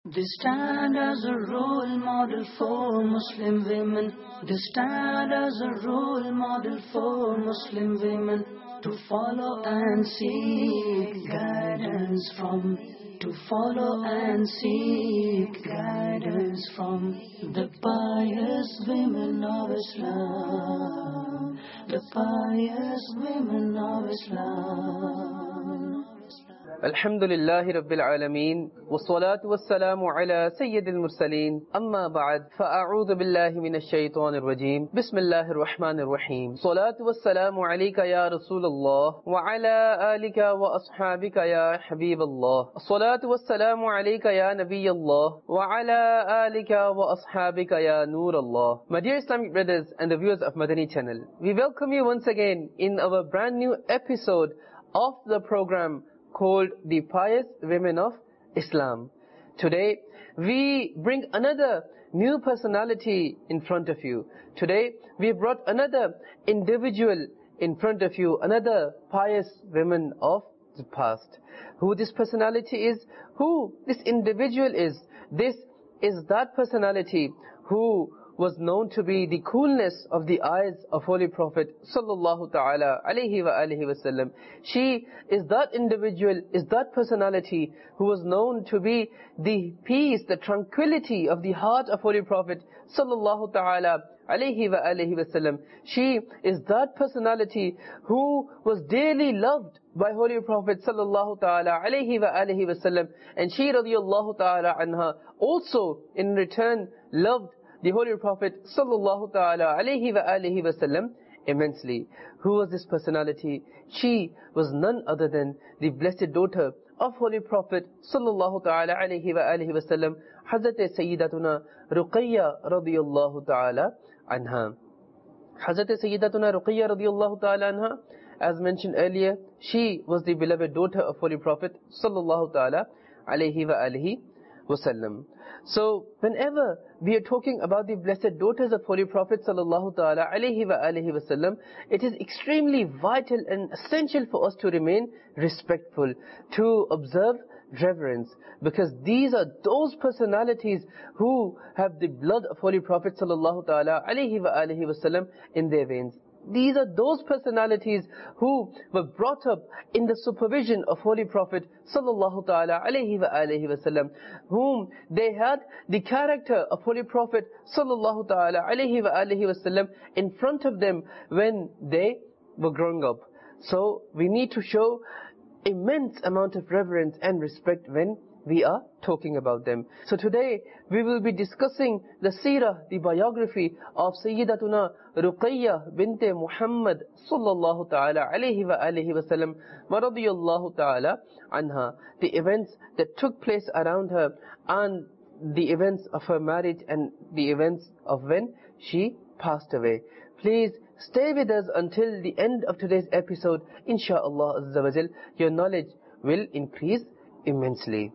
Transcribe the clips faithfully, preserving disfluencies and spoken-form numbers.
They stand as a role model for Muslim women. They stand as a role model for Muslim women to follow and seek guidance from. To follow and seek guidance from the pious women of Islam. The pious women of Islam. Alhamdulillahi Rabbil Alameen. Wassalatu wassalamu ala Sayyidil Mursaleen. Amma ba'd. Fa'a'udhu billahi minash shaitanir rajeem. Bismillahir Rahmanir Rahim. Salatu wassalamu alayka ya Rasulullah. Wa ala alika wa ashabika ya Habiballah. Salatu wassalamu alayka ya Nabiyallah. Wa ala alika wa ashabika ya Nurallah. My dear Islamic brothers and the viewers of Madani channel, we welcome you once again in our brand new episode of the program called The Pious Women of Islam. Today, we bring another new personality in front of you. Today, we brought another individual in front of you, another pious woman of the past. Who this personality is, who this individual is, this is that personality who was known to be the coolness of the eyes of Holy Prophet sallallahu ta'ala alayhi wa alihi wasallam. She is that individual, is that personality who was known to be the peace, the tranquility of the heart of Holy Prophet sallallahu ta'ala alayhi wa alihi wasallam. She is that personality who was dearly loved by Holy Prophet sallallahu ta'ala alayhi wa alihi wasallam. And she radiyallahu ta'ala anha also in return loved the Holy Prophet sallallahu ta'ala alayhi wa alihi wasallam immensely. Who was this personality? She was none other than the blessed daughter of Holy Prophet sallallahu ta'ala alayhi wa alihi wasallam, Hazrat Sayyidatuna Ruqayya radiyallahu ta'ala anha. Hazrat Sayyidatuna Ruqayya radiyallahu ta'ala anha, as mentioned earlier, she was the beloved daughter of Holy Prophet sallallahu ta'ala alayhi wa alihi wasallam. So, whenever we are talking about the blessed daughters of Holy Prophet sallallahu ta'ala alayhi wa alihi wasallam, it is extremely vital and essential for us to remain respectful, to observe reverence, because these are those personalities who have the blood of Holy Prophet sallallahu ta'ala alayhi wa alihi wasallam in their veins. These are those personalities who were brought up in the supervision of Holy Prophet sallallahu ta'ala alayhi wa alihi wasallam, whom they had the character of Holy Prophet sallallahu ta'ala alayhi wa alihi wasallam in front of them when they were growing up. So we need to show immense amount of reverence and respect when we are talking about them. So today we will be discussing the seerah, the biography of Sayyidatuna Ruqayya binte Muhammad sallallahu ta'ala alayhi wa alihi wasallam wa radiyallahu ta'ala anha, the events that took place around her and the events of her marriage and the events of when she passed away. Please stay with us until the end of today's episode. Insha'Allah Azza wa Jal, your knowledge will increase immensely.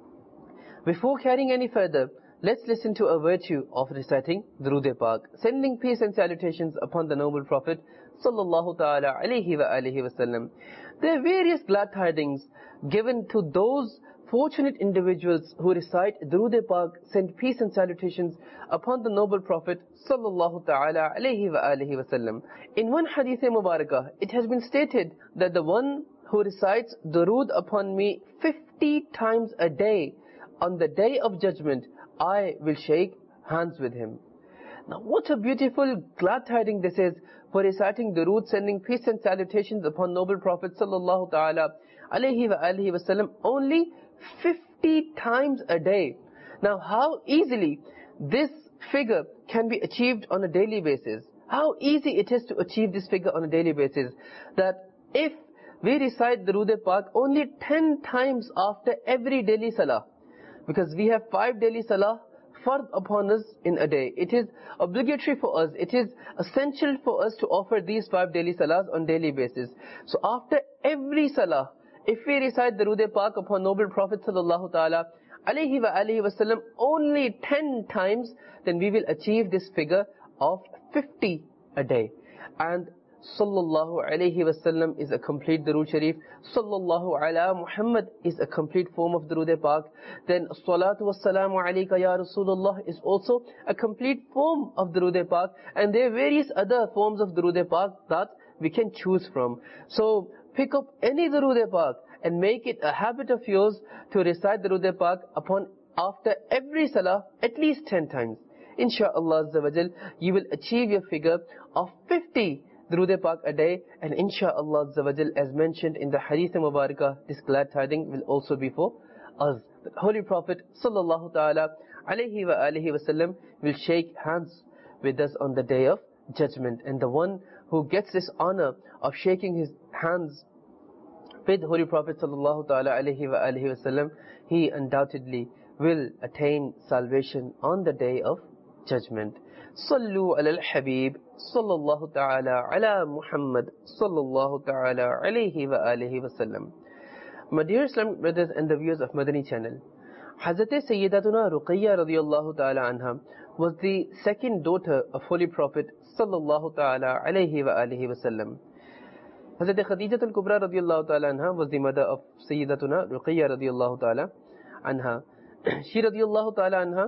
Before carrying any further, let's listen to a virtue of reciting Durood-e-Pak, sending peace and salutations upon the noble Prophet sallallahu ta'ala alayhi wa alihi wasallam. There are various glad tidings given to those fortunate individuals who recite Durood-e-Pak, send peace and salutations upon the noble Prophet sallallahu ta'ala alayhi wa alihi wasallam. In one hadith mubarakah, it has been stated that the one who recites Durood upon me fifty times a day, on the day of judgment, I will shake hands with him. Now what a beautiful glad tiding this is for reciting Durood, sending peace and salutations upon noble Prophet sallallahu ta'ala alayhi wa alihi wasallam only fifty times a day. Now how easily this figure can be achieved on a daily basis. How easy it is to achieve this figure on a daily basis. That if we recite Durood-e-Pak only ten times after every daily salah, because we have five daily salah fard upon us in a day. It is obligatory for us, it is essential for us to offer these five daily salahs on daily basis. So after every salah, if we recite Durood-e-Pak upon noble Prophet sallallahu ta'ala alayhi wa alihi wasallam only ten times, then we will achieve this figure of fifty a day. And Sallallahu Alaihi Wasallam is a complete Durood Sharif. Sallallahu Ala Muhammad is a complete form of Durood Pak. Then Salatu Wassalamu Alayka Ya Rasulullah is also a complete form of Durood Pak. And there are various other forms of Durood Pak that we can choose from. So pick up any Durood Pak and make it a habit of yours to recite Durood Pak upon after every salah at least ten times. Insha'Allah Azza wa Jal, you will achieve your figure of fifty Durood Pak a day, and Insha'Allah Azza wa Jal, as mentioned in the Hadith Mubarakah, this glad tidings will also be for us. The Holy Prophet Sallallahu Ta'ala Alayhi wa Alihi Wasallam will shake hands with us on the day of judgment, and the one who gets this honor of shaking his hands with Holy Prophet Sallallahu Ta'ala Alayhi wa Alihi Wasallam, he undoubtedly will attain salvation on the day of judgment. Sallu ala al-Habib Sallallahu Ta'ala ala Muhammad Sallallahu Ta'ala Alayhi wa Alihi Wasallam. My dear Islamic brothers and the viewers of Madani channel, Hazrat Sayyidatuna Ruqayya radiyallahu ta'ala anha was the second daughter of Holy Prophet Sallallahu Ta'ala Alayhi wa Alihi Wasallam. Hazrat Khadijatul Kubra radiyallahu ta'ala anha was the mother of Sayyidatuna Ruqayya radiyallahu ta'ala anha. She radiyallahu ta'ala anha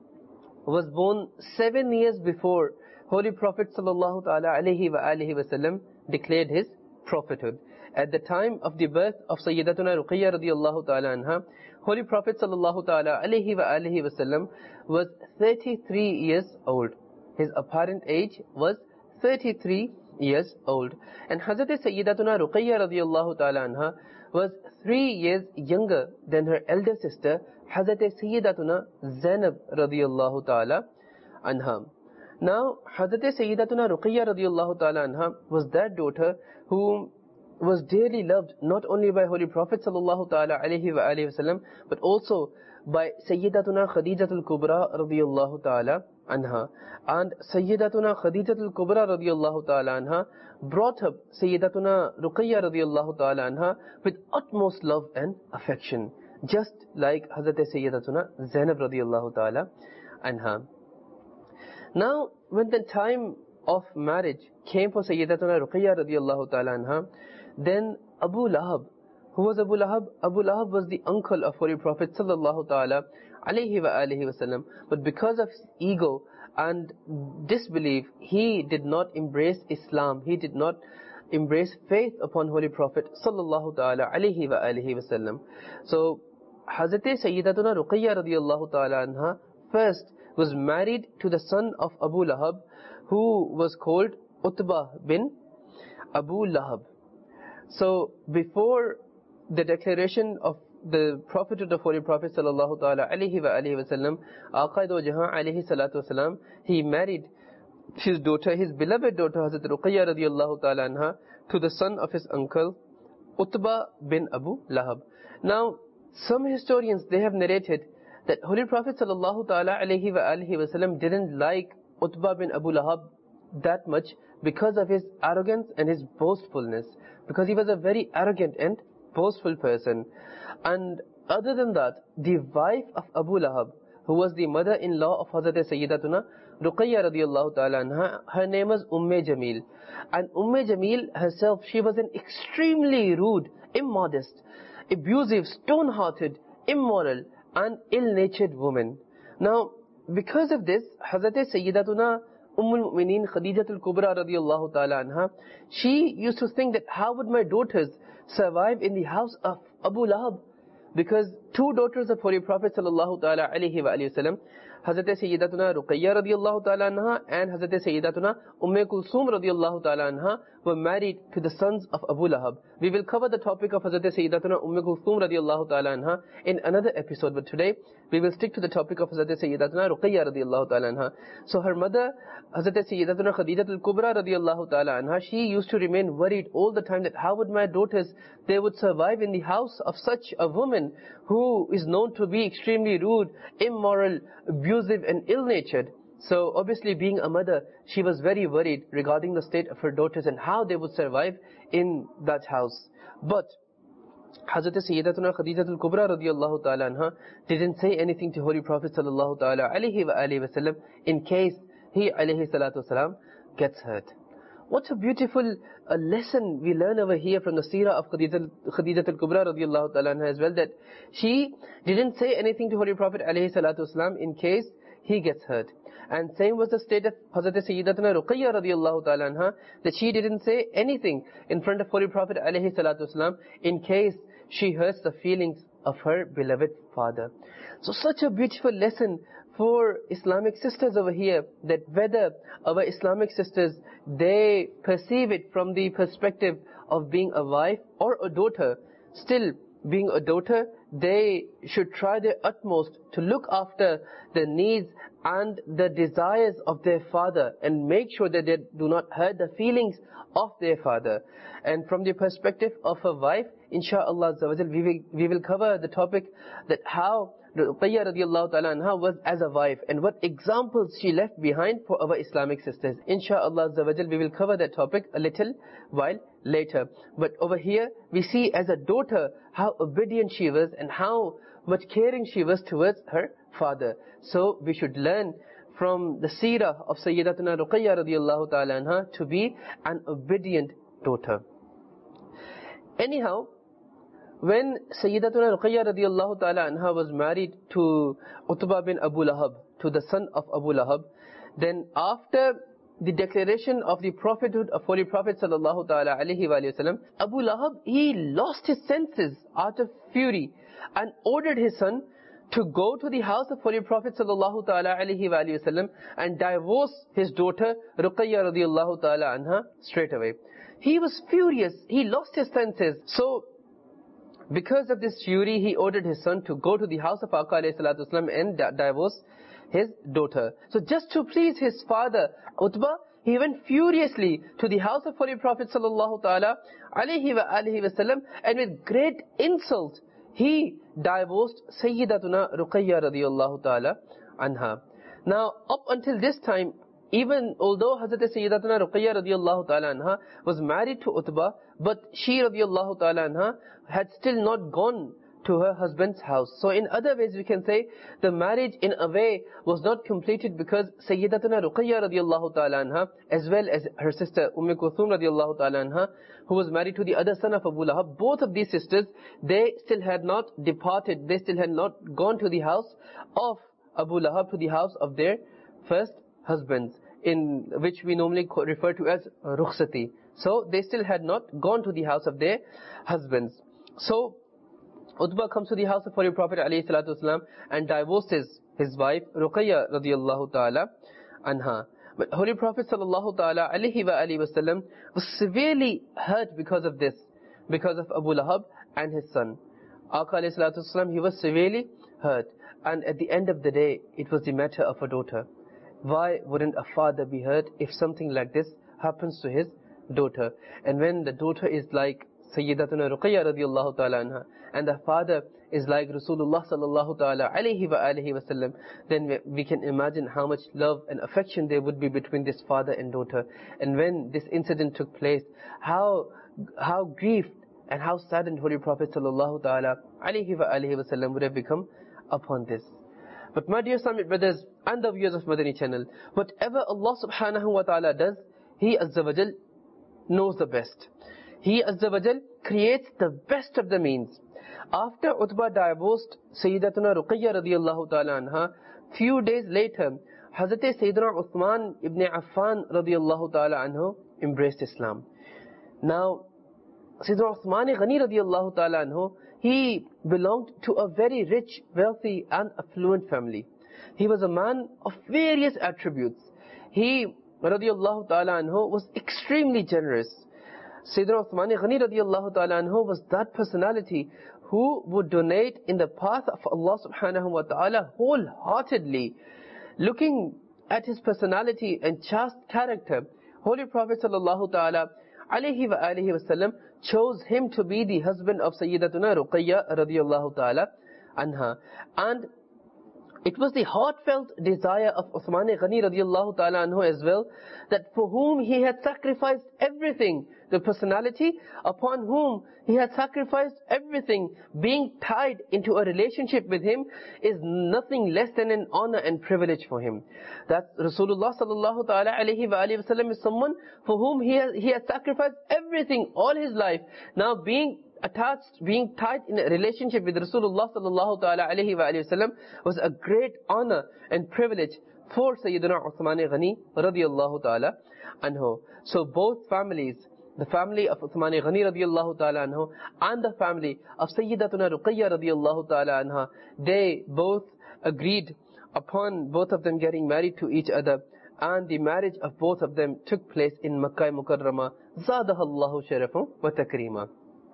was born seven years before Holy Prophet Sallallahu Ta'ala Alayhi wa Alihi Wasallam declared his prophethood. At the time of the birth of Sayyidatuna Ruqayya radiyallahu ta'ala anha, Holy Prophet Sallallahu Ta'ala Alayhi wa Alihi Wasallam was thirty-three years old. His apparent age was thirty-three years old. And Hazrat Sayyidatuna Ruqayya radiyallahu ta'ala anha was three years younger than her elder sister, Hazrat Sayyidatuna Zainab radiyallahu ta'ala anha. Now, Hazrat Sayyidatuna Ruqayya radiyallahu ta'ala anha was that daughter who was dearly loved not only by Holy Prophet sallallahu ta'ala alayhi wa alayhi wa sallam, but also by Sayyidatuna Khadijatul Kubra radiyallahu ta'ala anha. And Sayyidatuna Khadijatul Kubra radiyallahu ta'ala anha brought up Sayyidatuna Ruqayya radiyallahu ta'ala anha with utmost love and affection, just like Hazrat Sayyidatuna Zainab radiyallahu ta'ala anha. Now, when the time of marriage came for Sayyidatuna Ruqayya radiyallahu ta'ala anha, then Abu Lahab, who was Abu Lahab? Abu Lahab was the uncle of Holy Prophet sallallahu ta'ala alayhi wa alihi wasallam. But because of his ego and disbelief, he did not embrace Islam. He did not embrace faith upon Holy Prophet sallallahu ta'ala alayhi wa alihi wasallam. So, Hazrat Sayyidatuna Ruqayya radiyallahu ta'ala anha first was married to the son of Abu Lahab, who was called Utbah bin Abu Lahab. So before the declaration of the prophethood of Holy Prophet sallallahu ta'ala alayhi wa alihi wa sallam, Aqaid wa Jahan alayhi salatu wasalam, he married his daughter, his beloved daughter Hazrat Ruqayya radiyallahu ta'ala anha, to the son of his uncle Utbah bin Abu Lahab. Now, some historians, they have narrated that Holy Prophet sallallahu ta'ala alayhi wa alihi wa sallam didn't like Utbah bin Abu Lahab that much because of his arrogance and his boastfulness, because he was a very arrogant and boastful person. And other than that, the wife of Abu Lahab, who was the mother-in-law of Hazrat Sayyidatuna Ruqayya radiyallahu ta'ala anha, her name was Umme Jamil. And Umme Jamil herself, she was an extremely rude, immodest, abusive, stone-hearted, immoral and ill-natured woman. Now, because of this, Hazrat Sayyidatuna Ummul Mu'mineen Khadijatul Kubra radiyallahu ta'ala anha, she used to think that how would my daughters survive in the house of Abu Lahab? Because two daughters of Holy Prophet sallallahu ta'ala alayhi wa alayhi wa sallam, Hazrat Sayyidatuna Ruqayya radiyallahu ta'ala anha and Hazrat Sayyidatuna Umm Kulsum radiyallahu ta'ala anha were married to the sons of Abu Lahab. We will cover the topic of Hazrat Sayyidatuna Umm Kulsum radiyallahu ta'ala anha in another episode, but today we will stick to the topic of Hazrat Sayyidatuna Ruqayya radiyallahu ta'ala anha. So her mother, Hazrat Sayyidatuna Khadijatul Kubra radiyallahu ta'ala anha, she used to remain worried all the time that how would my daughters, they would survive in the house of such a woman who is known to be extremely rude, immoral, abusive and ill-natured. So obviously, being a mother, she was very worried regarding the state of her daughters and how they would survive in that house. But Hazrat Sayyidatuna Khadijatul Kubra radiyallahu ta'ala anha didn't say anything to Holy Prophet sallallahu ta'ala alayhi wa alihi wa sallam in case he alayhi salatu wasalam gets hurt. What a beautiful uh, lesson we learn over here from the seerah of Khadija, Khadija al-Kubra radiallahu ta'ala anha as well, that she didn't say anything to Holy Prophet alayhi salatu wasalam in case he gets hurt. And same was the state of Hazrat Sayyidatuna Ruqayya radiallahu ta'ala anha, that she didn't say anything in front of Holy Prophet alayhi salatu wasalam in case she hurts the feelings of her beloved father. So such a beautiful lesson for Islamic sisters over here, that whether our Islamic sisters, they perceive it from the perspective of being a wife or a daughter, still being a daughter, they should try their utmost to look after the needs and the desires of their father and make sure that they do not hurt the feelings of their father. And from the perspective of a wife, inshaAllah we will, we will cover the topic that how Ruqayya radiallahu ta'ala anha was as a wife and what examples she left behind for our Islamic sisters. Insha'Allah we will cover that topic a little while later. But over here we see as a daughter how obedient she was and how much caring she was towards her father. So we should learn from the seerah of Sayyidatuna Ruqayya radiallahu ta'ala anha to be an obedient daughter. Anyhow, when Sayyidatuna Ruqayya radiallahu ta'ala anha was married to Utbah bin Abu Lahab, to the son of Abu Lahab, then after the declaration of the prophethood of Holy Prophet sallallahu ta'ala alayhi wa sallam, Abu Lahab, he lost his senses out of fury and ordered his son to go to the house of Holy Prophet sallallahu ta'ala alayhi wa sallam and divorce his daughter Ruqayya radiallahu ta'ala anha straight away. He was furious, he lost his senses. So because of this fury, he ordered his son to go to the house of Aqā alayhi salatu wasalam and di divorce his daughter. So just to please his father, Utbah, he went furiously to the house of Holy Prophet sallallahu ta'ala alayhi wa alihi wasallam, and with great insult, he divorced Sayyidatuna Ruqayya radiyallahu ta'ala anha. Now, up until this time, even although Hazrat Sayyidatuna Ruqayya radiyallahu ta'ala anha was married to Utbah, but she radiyallahu ta'ala anha had still not gone to her husband's house. So in other ways we can say the marriage in a way was not completed because Sayyidatuna Ruqayya radiyallahu ta'ala anha as well as her sister Umm Kulthum radiyallahu ta'ala anha, who was married to the other son of Abu Lahab, both of these sisters, they still had not departed, they still had not gone to the house of Abu Lahab, to the house of their first husbands, in which we normally refer to as Rukhsati. So they still had not gone to the house of their husbands. So Utbah comes to the house of Holy Prophet alayhi salatu wasalam and divorces his wife Ruqayya radiyallahu ta'ala anha. But Holy Prophet sallallahu ta'ala alayhi wa alihi wasallam was severely hurt because of this, because of Abu Lahab and his son. Aqā alayhi salatu wasalam, he was severely hurt. And at the end of the day, it was the matter of a daughter. Why wouldn't a father be hurt if something like this happens to his daughter? And when the daughter is like Sayyidatuna Ruqayya radiyallahu ta'ala anha, and the father is like Rasulullah sallallahu ta'ala alayhi wa alihi wasallam, then we can imagine how much love and affection there would be between this father and daughter. And when this incident took place, how how grieved and how saddened Holy Prophet sallallahu ta'ala alayhi wa alihi wasallam would have become upon this. But my dear Islamic brothers and the viewers of Madani channel, whatever Allah subhanahu wa ta'ala does, He Azza wa Jal knows the best. He Azza wa Jal creates the best of the means. After Utbah divorced Sayyidatuna Ruqayya radiyallahu ta'ala anha, few days later, Hazrat Sayyidina Uthman ibn Affan radiyallahu ta'ala anhu embraced Islam. Now, Sayyidina Uthman Ghani radiyallahu ta'ala anhu, he belonged to a very rich, wealthy and affluent family. He was a man of various attributes. He radiyallahu ta'ala anhu was extremely generous. Sayyidina Uthman Ghani radiyallahu ta'ala anhu was that personality who would donate in the path of Allah subhanahu wa ta'ala wholeheartedly. Looking at his personality and chaste character, Holy Prophet sallallahu ta'ala alayhi wa alihi wasallam chose him to be the husband of Sayyidatuna Ruqayya radiyallahu ta'ala anha. And It was the heartfelt desire of Uthman Ghani radiallahu ta'ala anhu as well, that for whom he had sacrificed everything, the personality upon whom he had sacrificed everything, being tied into a relationship with him is nothing less than an honor and privilege for him. That Rasulullah sallallahu ta'ala alayhi wa alayhi wa sallam is someone for whom he has, he has sacrificed everything all his life. Now being attached, being tied in a relationship with Rasulullah sallallahu ta'ala alayhi wa alayhi wa sallam was a great honor and privilege for Sayyidina Uthman Ghani radiyallahu ta'ala anhu. So both families, the family of Uthman Ghani radiyallahu ta'ala anhu and the family of Sayyidatuna Ruqayya radiyallahu ta'ala anha, they both agreed upon both of them getting married to each other, and the marriage of both of them took place in Makkah Mukarramah, Zadahallahu Sharafun wa Takrima.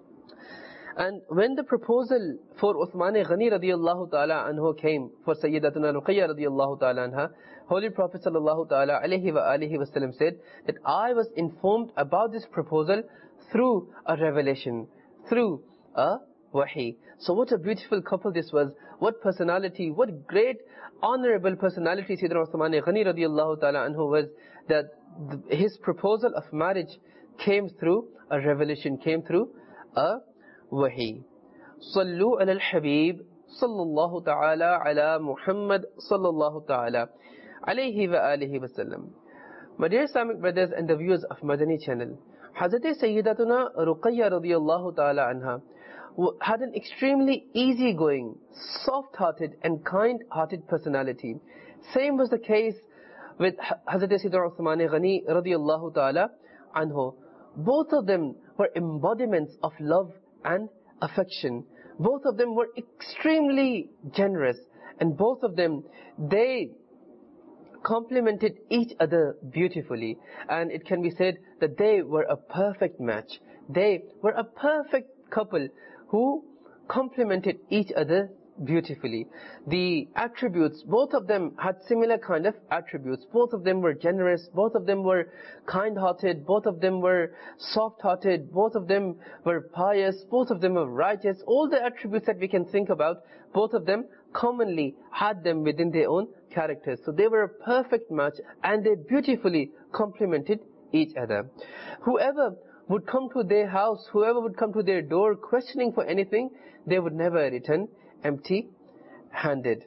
And when the proposal for Uthman Ghani radiyallahu ta'ala anhu came for Sayyidatuna Ruqayya radiyallahu ta'ala anha, Holy Prophet sallallahu ta'ala alayhi wa alihi wa sallam said that I was informed about this proposal through a revelation, through a wahi. So what a beautiful couple this was, what personality, what great honorable personality Sayyidina Uthman Ghani radiyallahu ta'ala anhu was, that his proposal of marriage came through a revelation, came through a wahi. Sallu ala al-Habib sallallahu ta'ala ala Muhammad sallallahu ta'ala alayhi wa alihi wa sallam. My dear Islamic brothers and the viewers of Madani channel, Hazrat Sayyidatuna Ruqayya radiyallahu ta'ala anha had an extremely easygoing, soft-hearted and kind-hearted personality. Same was the case with Hazrat Sayyidina Uthman Ghani radiyallahu ta'ala anhu. Both of them were embodiments of love and affection. Both of them were extremely generous, and both of them, they complemented each other beautifully, and it can be said that they were a perfect match. They were a perfect couple who complemented each other beautifully. The attributes, both of them had similar kind of attributes. Both of them were generous, both of them were kind-hearted, both of them were soft-hearted, both of them were pious, both of them were righteous. All the attributes that we can think about, both of them commonly had them within their own characters. So they were a perfect match, and they beautifully complemented each other. Whoever would come to their house, whoever would come to their door questioning for anything, they would never return empty-handed.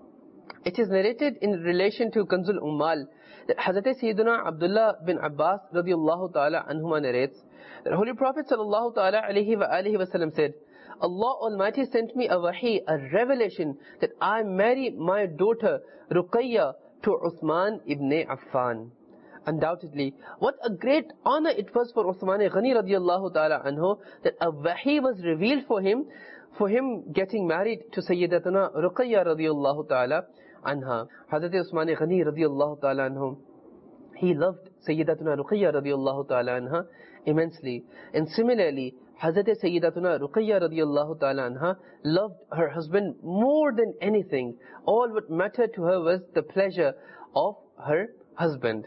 It is narrated in relation to Kanzul Ummal that Hazrat Sayyidina Abdullah bin Abbas radiyallahu ta'ala anhuma narrates that Holy Prophet sallallahu ta'ala alayhi wa alihi wa sallam said, Allah Almighty sent me a wahi, a revelation, that I marry my daughter Ruqayya to Uthman ibn Affan. Undoubtedly, what a great honor it was for Uthman Ghani radiyallahu ta'ala anhu that a wahi was revealed for him, for him getting married to Sayyidatuna Ruqayya radiyallahu ta'ala anha. Hazrat Uthman Ghani radiyallahu ta'ala anhu, he loved Sayyidatuna Ruqayya radiyallahu ta'ala anha immensely. And similarly, Hazrat Sayyidatuna Ruqayya radiyallahu ta'ala anha loved her husband more than anything. All what mattered to her was the pleasure of her husband.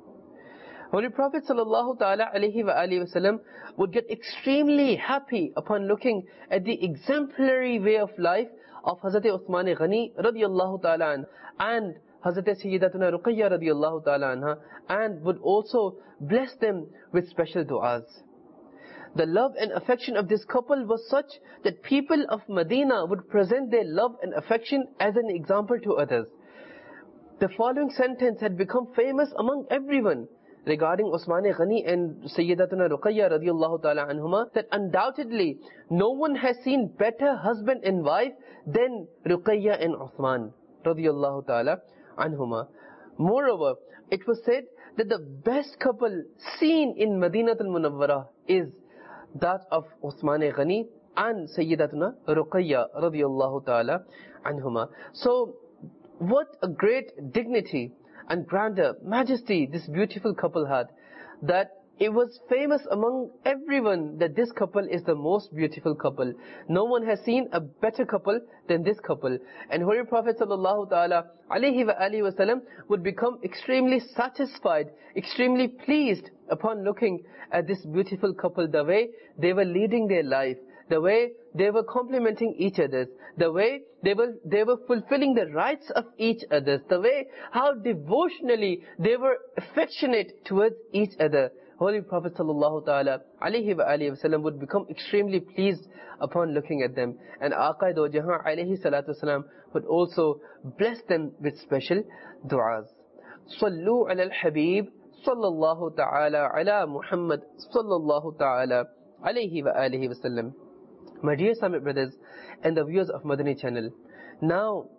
Holy Prophet sallallahu ta'ala alayhi wa alihi wa sallam would get extremely happy upon looking at the exemplary way of life of Hazrat Uthman Ghani radiyallahu ta'ala anha and Hazrat Sayyidatuna Ruqayya radiyallahu ta'ala anha, and would also bless them with special du'as. The love and affection of this couple was such that people of Medina would present their love and affection as an example to others. The following sentence had become famous among everyone regarding Uthman Ghani and Sayyidatuna Ruqayya radiyallahu ta'ala anhuma, that undoubtedly no one has seen better husband and wife than Ruqayya and Uthman radiyallahu ta'ala anhuma. Moreover, it was said that the best couple seen in Madinatul Munawwarah is that of Uthman Ghani and Sayyidatuna Ruqayya radiyallahu ta'ala anhuma. So what a great dignity and grandeur, majesty this beautiful couple had, that it was famous among everyone that this couple is the most beautiful couple. No one has seen a better couple than this couple. And Holy Prophet sallallahu ta'ala alayhi wa alihi wa sallam would become extremely satisfied, extremely pleased upon looking at this beautiful couple, the way they were leading their life, the way they were complimenting each other, the way they were they were fulfilling the rights of each other, the way how devotionally they were affectionate towards each other. Holy Prophet sallallahu ta'ala alayhi wa alihi wasallam would become extremely pleased upon looking at them. And Aqā do Jahan alayhi salatu wasalam would also bless them with special du'as. Sallu ala al-Habib sallallahu ta'ala ala Muhammad sallallahu ta'ala alayhi wa alihi wasallam. My dear Islamic brothers and the viewers of Madani channel, now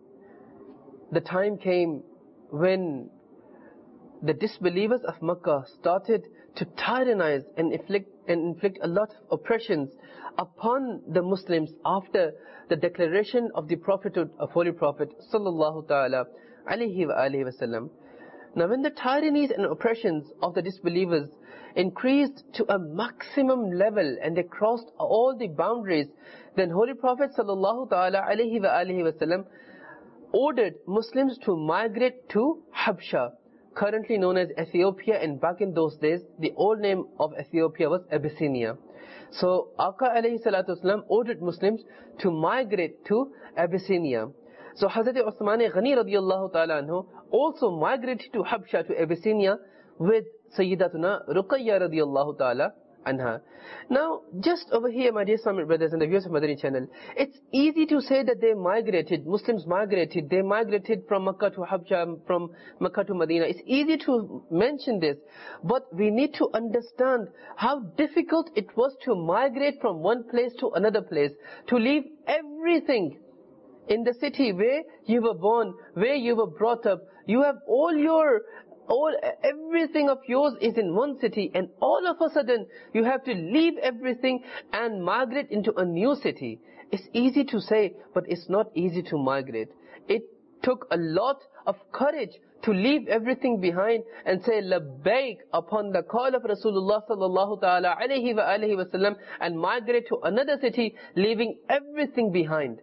the time came when the disbelievers of Makkah started to tyrannize and inflict, and inflict a lot of oppressions upon the Muslims after the declaration of the prophethood of Holy Prophet sallallahu ta'ala alayhi wa alihi wasallam. Now when the tyrannies and oppressions of the disbelievers increased to a maximum level and they crossed all the boundaries, then Holy Prophet sallallahu ta'ala alayhi wa alihi wasallam ordered Muslims to migrate to Habsha, currently known as Ethiopia, and back in those days the old name of Ethiopia was Abyssinia. So Aqā alayhi salatu wasalam ordered Muslims to migrate to Abyssinia. So Hazrat Uthman Ghani radiyallahu ta'ala anhu also migrated to Habsha, to Abyssinia, with Sayyidatuna Ruqayya radiyallahu ta'ala anha. Now, just over here, my dear Islamic brothers and the viewers of Madani channel, it's easy to say that they migrated, Muslims migrated, they migrated from Makkah to Habsha, from Makkah to Medina. It's easy to mention this, but we need to understand how difficult it was to migrate from one place to another place, to leave everything in the city where you were born, where you were brought up. You have all your All, everything of yours is in one city, and all of a sudden you have to leave everything and migrate into a new city. It's easy to say, but it's not easy to migrate. It took a lot of courage to leave everything behind and say labbaik upon the call of Rasulullah sallallahu ta'ala alayhi wa alihi wasallam and migrate to another city, leaving everything behind.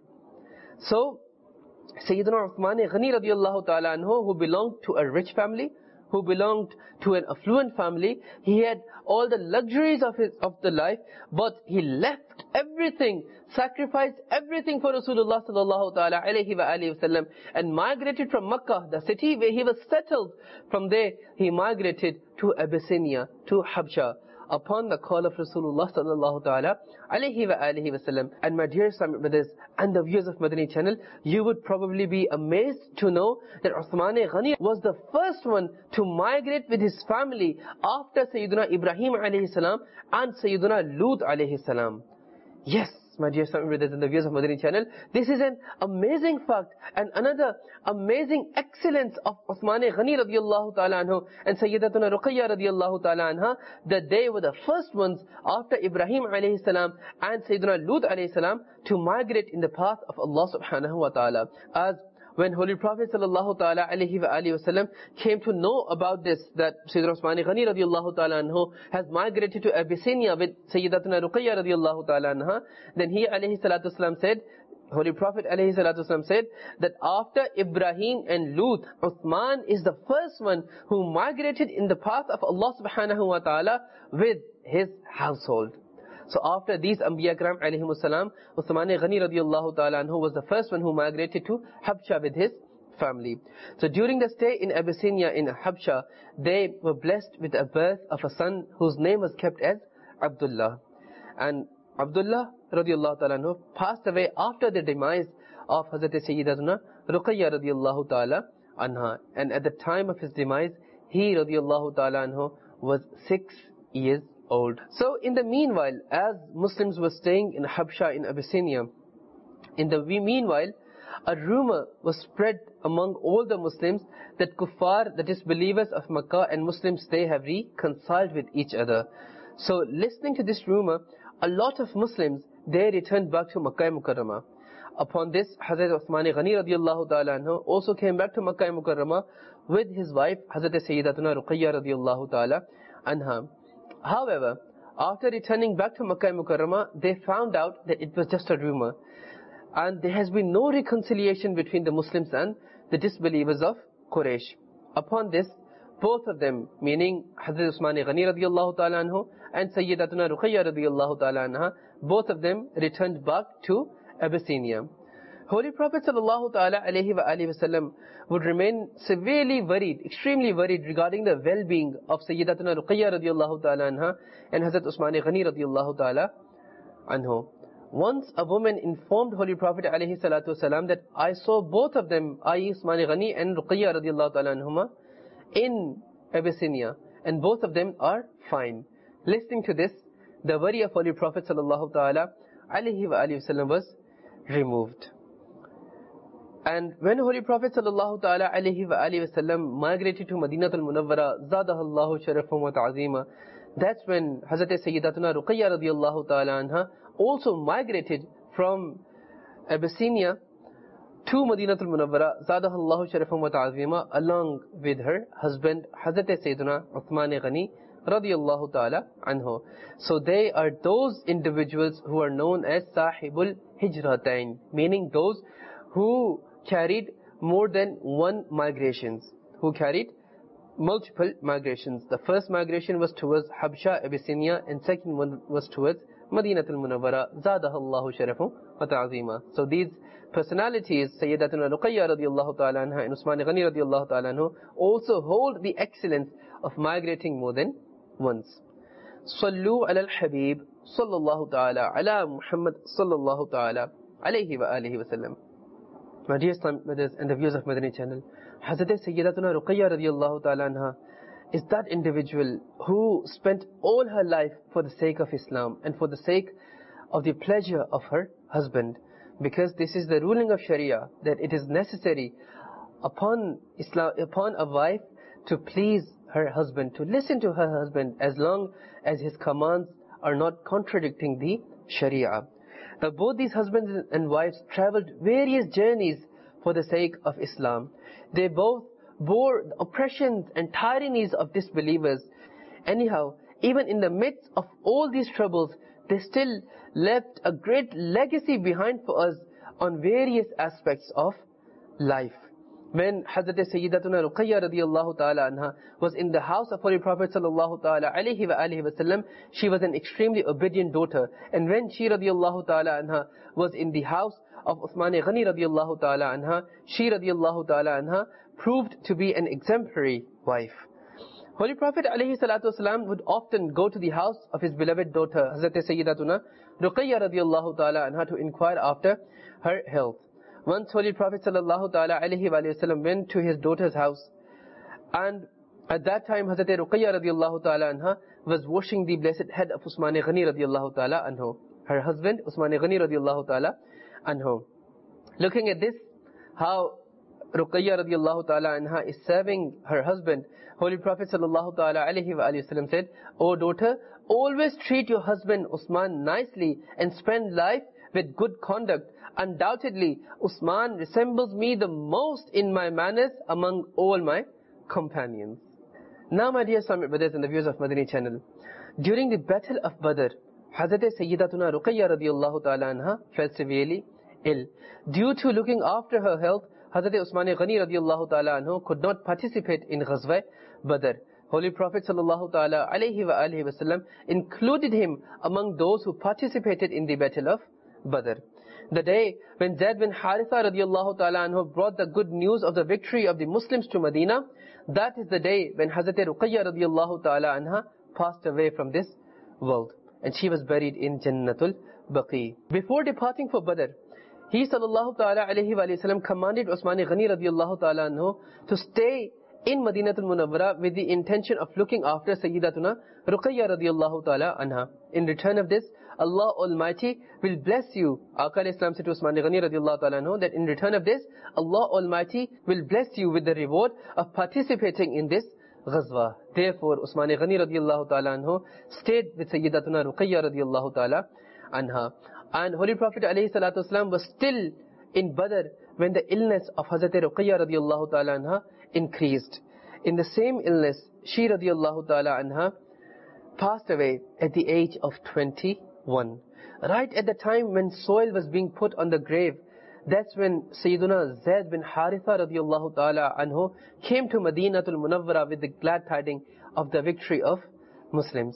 So Sayyidina Uthman Ghani radiyallahu ta'ala anhu, who belonged to a rich family, who belonged to an affluent family, he had all the luxuries of his of the life, but he left everything, sacrificed everything for Rasulullah sallallahu ta'ala alayhi wa alihi wasallam, and migrated from Makkah, the city where he was settled. From there he migrated to Abyssinia, to Habsha, upon the call of Rasulullah sallallahu ta'ala alayhi wa alihi wasallam. And my dear Islamic brothers and the viewers of Madani channel, you would probably be amazed to know that Uthman Ghani was the first one to migrate with his family after Sayyidina Ibrahim alayhi salam and Sayyidina Lut alayhi salam. Yes, my dear Islamic brothers and the viewers of Madani channel, this is an amazing fact and another amazing excellence of Uthman Ghani radiyallahu ta'ala anhu and Sayyidatuna Ruqayya radiyallahu ta'ala anha, that they were the first ones after Ibrahim alayhi salam and Sayyidina Lut alayhi salam to migrate in the path of Allah subhanahu wa ta'ala. As when Holy Prophet sallallahu ta'ala alayhi wa alihi wasallam came to know about this, that Sayyidina Uthman Ghani radiyallahu ta'ala anhu has migrated to Abyssinia with Sayyidatuna Ruqayya radiyallahu ta'ala anha, then he alayhi salatu wasalam said, Holy Prophet alayhi salatu wasalam said that after Ibrahim and Lut, Uthman is the first one who migrated in the path of Allah subhanahu wa ta'ala with his household. So after these Anbiya Karam alayhimu salam, Uthman Ghani radiyallahu ta'ala anhu was the first one who migrated to Habsha with his family. So during the stay in Abyssinia in Habsha, they were blessed with a birth of a son whose name was kept as Abdullah. And Abdullah radiyallahu ta'ala anhu passed away after the demise of Hazrat Sayyidatuna Ruqayya radiyallahu ta'ala anha. And at the time of his demise, he radiyallahu ta'ala anhu was six years old. So in the meanwhile, as Muslims were staying in Habsha in Abyssinia, in the meanwhile, a rumor was spread among all the Muslims that kuffar, the disbelievers of Makkah, and Muslims, they have reconciled with each other. So listening to this rumor, a lot of Muslims, they returned back to Makkah Mukarramah. Upon this, Hazrat Uthman Ghani radiyallahu ta'ala anhu also came back to Makkah Mukarramah with his wife, Hazrat Sayyidatuna Ruqayya radiyallahu ta'ala anha. However, after returning back to Makkah Mukarramah, they found out that it was just a rumor, and there has been no reconciliation between the Muslims and the disbelievers of Quraysh. Upon this, both of them, meaning Hazrat Uthman Ghani radiyallahu ta'ala anhu and Sayyidatuna Ruqayya radiyallahu ta'ala anha, both of them returned back to Abyssinia. Holy Prophet sallallahu ta'ala alayhi wa alihi wasallam would remain severely worried, extremely worried regarding the well-being of Sayyidatuna Ruqayya radiyallahu ta'ala anha and Hazrat Usman Ghani radiyallahu ta'ala anhu. Once a woman informed Holy Prophet alayhi salatu wasalam that I saw both of them, that is Usman Ghani and Ruqayya radiyallahu ta'ala anhuma, in Abyssinia, and both of them are fine. Listening to this, the worry of Holy Prophet sallallahu ta'ala alayhi wa alihi wasallam was removed. And when Holy Prophet sallallahu ta'ala alayhi wa alihi wasallam migrated to Madinatul Munawwara, zadahallahu sharafan wa ta'zima, that's when Hazrat Sayyidatuna Ruqayya radiyallahu ta'ala anha also migrated from Abyssinia to Madinatul Munawwara, zadahallahu sharafan wa ta'zima, along with her husband Hazrat Sayyiduna Uthman Ghani radiyallahu ta'ala anhu. So they are those individuals who are known as Sahibul Hijratain, meaning those who carried more than one migrations, who carried multiple migrations. The first migration was towards Habsha, Abyssinia, and second one was towards Madinatul Munawwara, zadahallahu sharafan wa ta'zima. So these personalities, Sayyidatuna Ruqayya radiyallahu ta'ala anha and Usman Ghani radiyallahu ta'ala anhu, also hold the excellence of migrating more than once. Sallu ala al-Habib sallallahu ta'ala ala Muhammad sallallahu ta'ala alayhi wa alihi wa sallam. My dear Islam brothers and the viewers of Madani channel, Hazrat Sayyidatuna Ruqayya radiyallahu ta'ala anha is that individual who spent all her life for the sake of Islam and for the sake of the pleasure of her husband, because this is the ruling of Sharia, that it is necessary upon Islam, upon a wife to please her husband, to listen to her husband as long as his commands are not contradicting the Sharia. Now both these husbands and wives traveled various journeys for the sake of Islam. They both bore the oppressions and tyrannies of disbelievers. Anyhow, even in the midst of all these troubles, they still left a great legacy behind for us on various aspects of life. When Hazrat Sayyidatuna Ruqayya radiyallahu ta'ala anha was in the house of Holy Prophet sallallahu ta'ala alayhi wa alihi wa sallam, she was an extremely obedient daughter. And when she radiyallahu ta'ala anha was in the house of Uthman Ghani radiyallahu ta'ala anha, she radiyallahu ta'ala anha proved to be an exemplary wife. Holy Prophet alayhi salatu wasalam would often go to the house of his beloved daughter Hazrat Sayyidatuna Ruqayya radiyallahu ta'ala anha to inquire after her health. Once Holy Prophet sallallahu ta'ala alayhi wa sallam went to his daughter's house, and at that time Hazrat Ruqayya radiyallahu ta'ala anha was washing the blessed head of Usman Ghani radiyallahu ta'ala anhu, her husband Usman Ghani radiyallahu ta'ala anhu. Looking at this, how Ruqayya radiyallahu ta'ala anha is serving her husband, Holy Prophet sallallahu ta'ala alayhi wa sallam said, O daughter, always treat your husband Usman nicely and spend life with good conduct. Undoubtedly, Usman resembles me the most in my manners among all my companions. Now, my dear Islamic brothers and the viewers of Madani channel, during the battle of Badr, Hazrat Sayyidatuna Ruqayya radiyallahu ta'ala anha fell severely ill. Due to looking after her health, Hazrat Usman Ghani radiyallahu ta'ala anhu could not participate in Ghazwa Badr. Holy Prophet sallallahu ta'ala alayhi wa alihi wa sallam included him among those who participated in the battle of Badr. The day when Zayd bin Haritha radiyallahu ta'ala anhu brought the good news of the victory of the Muslims to Medina, that is the day when Hazrat Ruqayya radiyallahu ta'ala anha passed away from this world, and she was buried in Jannatul Baqi. Before departing for Badr, he sallallahu ta'ala alayhi wa sallam commanded Usman Ghani radiyallahu ta'ala anhu to stay in Madinatul Munawwara with the intention of looking after Sayyidatuna Ruqayya radiyallahu ta'ala anha. In return of this, Allah Almighty will bless you. Aqā alayhi salam said to Usman Ghani radiyallahu ta'ala anhu that in return of this, Allah Almighty will bless you with the reward of participating in this Ghazwa. Therefore, Usman Ghani radiyallahu ta'ala anhu stayed with Sayyidatuna Ruqayya radiyallahu ta'ala anha. And Holy Prophet alayhi salatu wasalam was still in Badr when the illness of Hazrat Ruqayya radiyallahu ta'ala anha increased. In the same illness, she radiyallahu ta'ala anha passed away at the age of twenty-one. Right at the time when soil was being put on the grave, that's when Sayyiduna Zayd bin Haritha radiyallahu ta'ala anhu came to Madinatul Munawwara with the glad tidings of the victory of Muslims.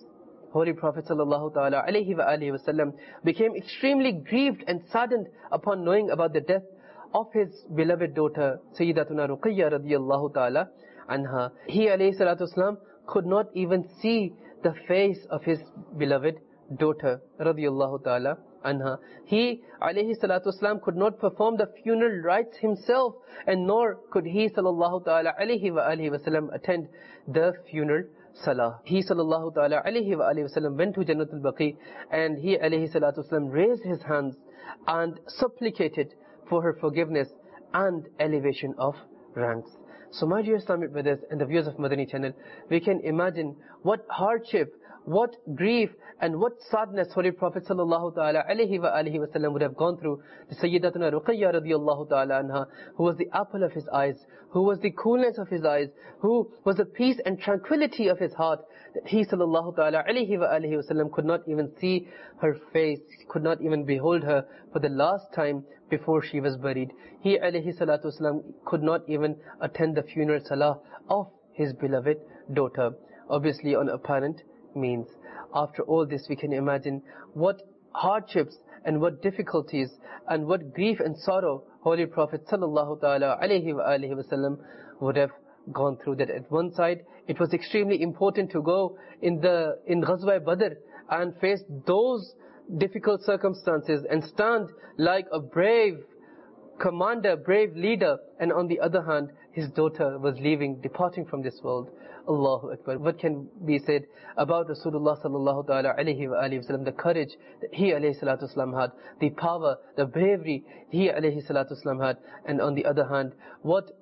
Holy Prophet sallallahu ta'ala alayhi wa alihi wasallam became extremely grieved and saddened upon knowing about the death of his beloved daughter Sayyidatuna Ruqayya radiyallahu ta'ala anha. He alayhi salatu wasalam could not even see the face of his beloved daughter radiyallahu ta'ala anha. He alayhi salatu wasalam could not perform the funeral rites himself, and nor could he sallallahu ta'ala alayhi wa alihi wasallam attend the funeral salah. He sallallahu ta'ala alayhi wa alihi wasallam went to Jannatul Baqi, and he alayhi salatu wasalam raised his hands and supplicated for her forgiveness and elevation of ranks. So my dear Islamic brothers and the viewers of Madani channel, we can imagine what hardship, what grief and what sadness Holy Prophet sallallahu ta'ala alayhi wa alihi wasallam would have gone through to Sayyidatuna Ruqayya radiyallahu ta'ala anha, who was the apple of his eyes, who was the coolness of his eyes, who was the peace and tranquility of his heart, that he sallallahu ta'ala alayhi wa alihi wasallam could not even see her face, could not even behold her for the last time before she was buried. He alayhi salatu wasallam could not even attend the funeral salah of his beloved daughter, obviously on apparent means. After all this, we can imagine what hardships and what difficulties and what grief and sorrow Holy Prophet sallallahu ta'ala alayhi wa alihi wasallam would have gone through. That at one side it was extremely important to go in the in Ghazwa Badr and face those difficult circumstances and stand like a brave commander, brave leader, and on the other hand his daughter was leaving, departing from this world. Allahu Akbar. What can be said about Rasulullah sallallahu ta'ala alayhi wa alihi wasallam, the courage that he alayhi salatu wasallam had, the power, the bravery he alayhi salatu wasallam had, and on the other hand, what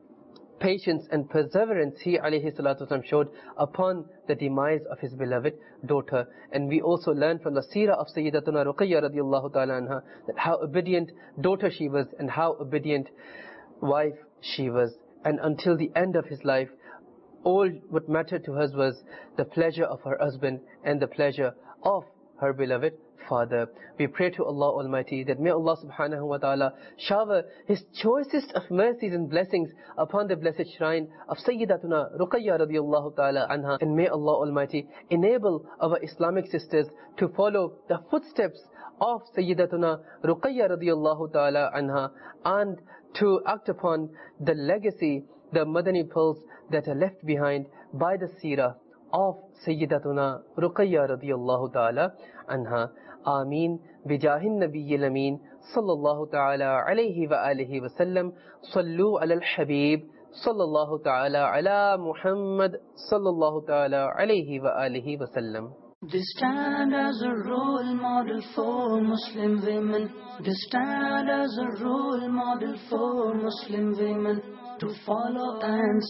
patience and perseverance he alayhi salatu wasallam showed upon the demise of his beloved daughter. And we also learn from the seerah of Sayyidatuna Ruqayya radiyallahu ta'ala anha that how obedient daughter she was and how obedient wife she was. And until the end of his life, all what mattered to her was the pleasure of her husband and the pleasure of her beloved father. We pray to Allah Almighty that may Allah subhanahu wa ta'ala shower His choicest of mercies and blessings upon the blessed shrine of Sayyidatuna Ruqayya radiyallahu ta'ala anha, and may Allah Almighty enable our Islamic sisters to follow the footsteps of Sayyidatuna Ruqayya radiyallahu ta'ala anha, and to act upon the legacy, the Madani pearls that are left behind by the seerah of Sayyidatuna Ruqayya radiyallahu ta'ala anha. Ameen. Bijahin Nabiyyil Ameen sallallahu ta'ala alayhi wa alihi wa sallam. Sallu ala al-Habib sallallahu ta'ala ala Muhammad sallallahu ta'ala alayhi wa alihi wa sallam. They stand as a role model for Muslim women. They stand as a role model for Muslim women, to follow and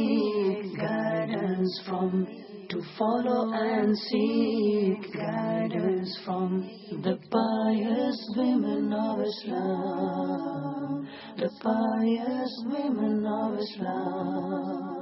seek guidance from, to follow and seek guidance from the pious women of Islam, the pious women of Islam.